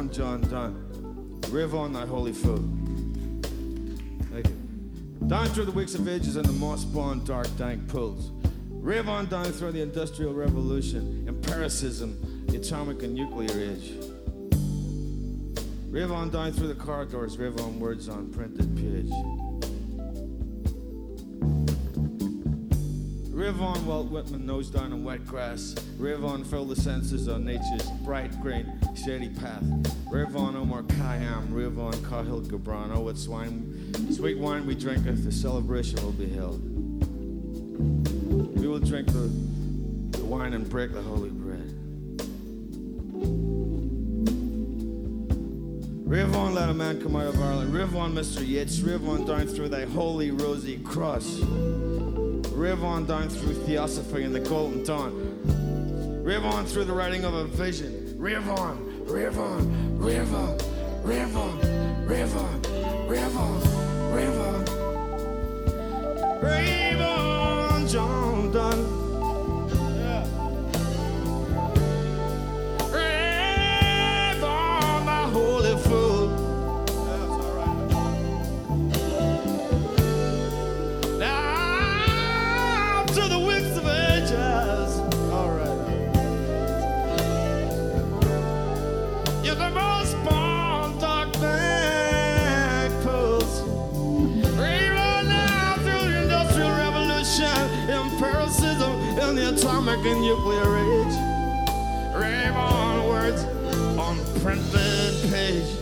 on, John Donne. Rive on, thy holy food. Thank you. Down through the wicks of ages and the moss-spawned dark, dank pools. Rive on down through the Industrial Revolution, empiricism, the atomic and nuclear age. Rive on down through the corridors, rive on words on printed page. Rive on Walt Whitman, nose down in wet grass. Rive on fill the senses on nature's bright green, shady path. Rive on Omar Khayyam, rive on Cahill Gibran. Oh, what sweet wine we drinketh, the celebration will be held. We will drink the wine and break the holy bread. Rive on, let a man come out of Ireland. Rive on, Mr. Yeats. Rive on down through thy holy rosy cross. Rive on down through theosophy and the golden dawn. Rive on through the writing of a vision. Rive on, rive on, rive on, rive on, rive on, rive on, rive on. Rive on, John Donne. In the atomic and nuclear age, rave on words on printed page.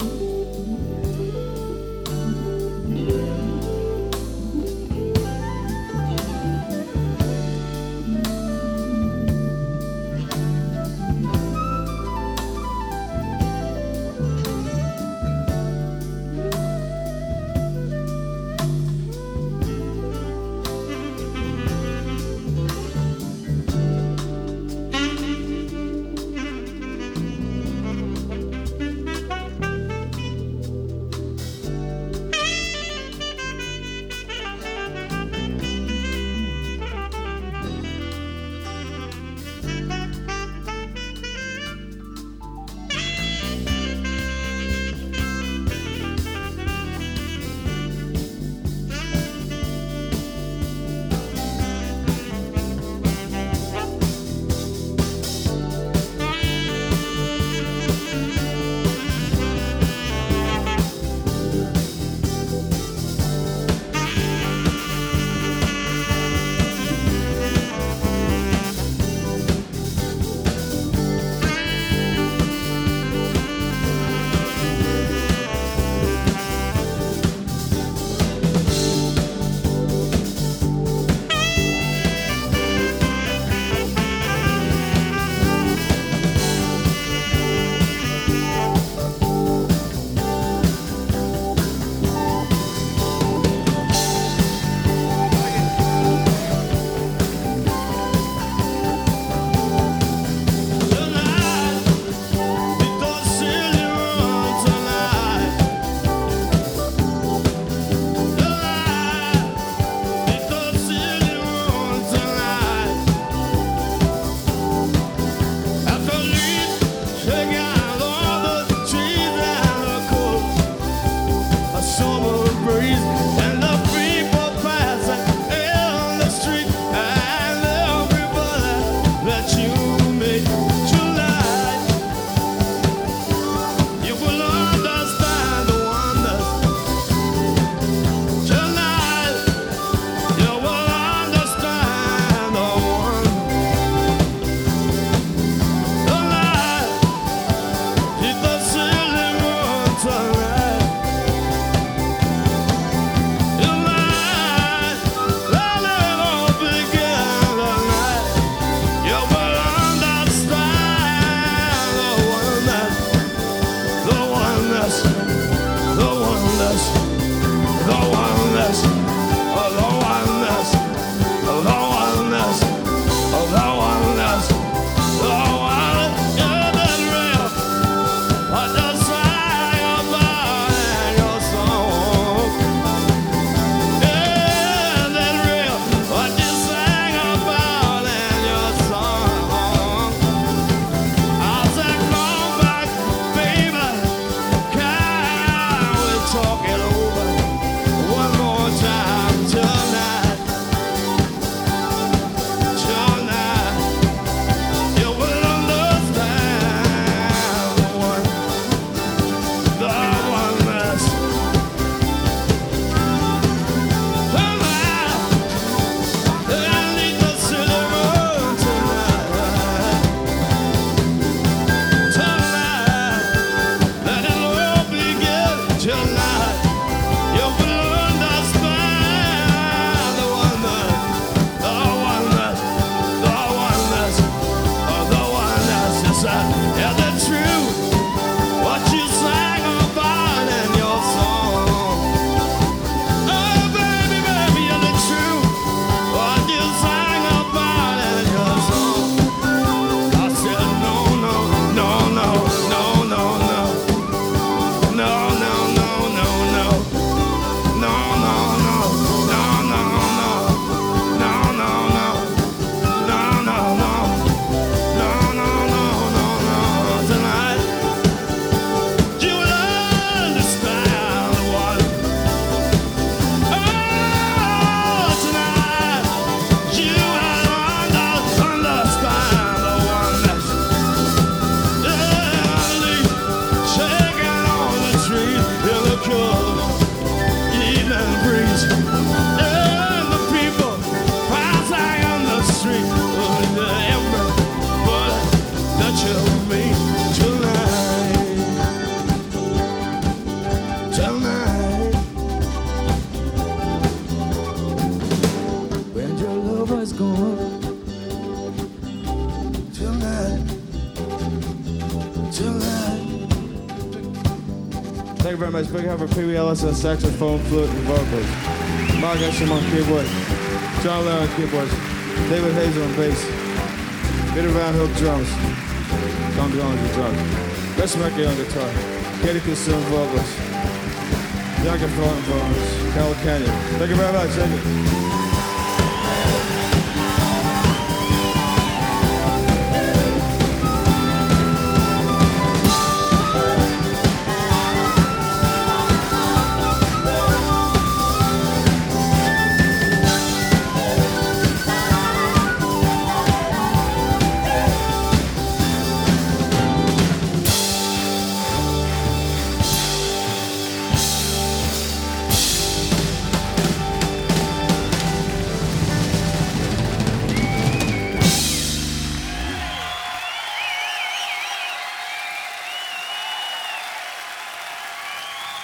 Thank you very much. Big hand for Pee Wee Ellis on saxophone, flute, and vocals. Mark Esham on keyboard. John Lair on keyboards. David Hazel on bass. Peter Van Hook drums. Tom Jones on drums. Chris Mackey on guitar. Katie Cusson on vocals. Bianca Thornton vocals. Carol Canyon. Thank you very much. Thank you.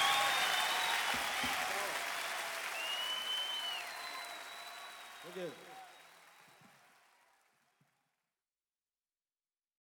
Okay.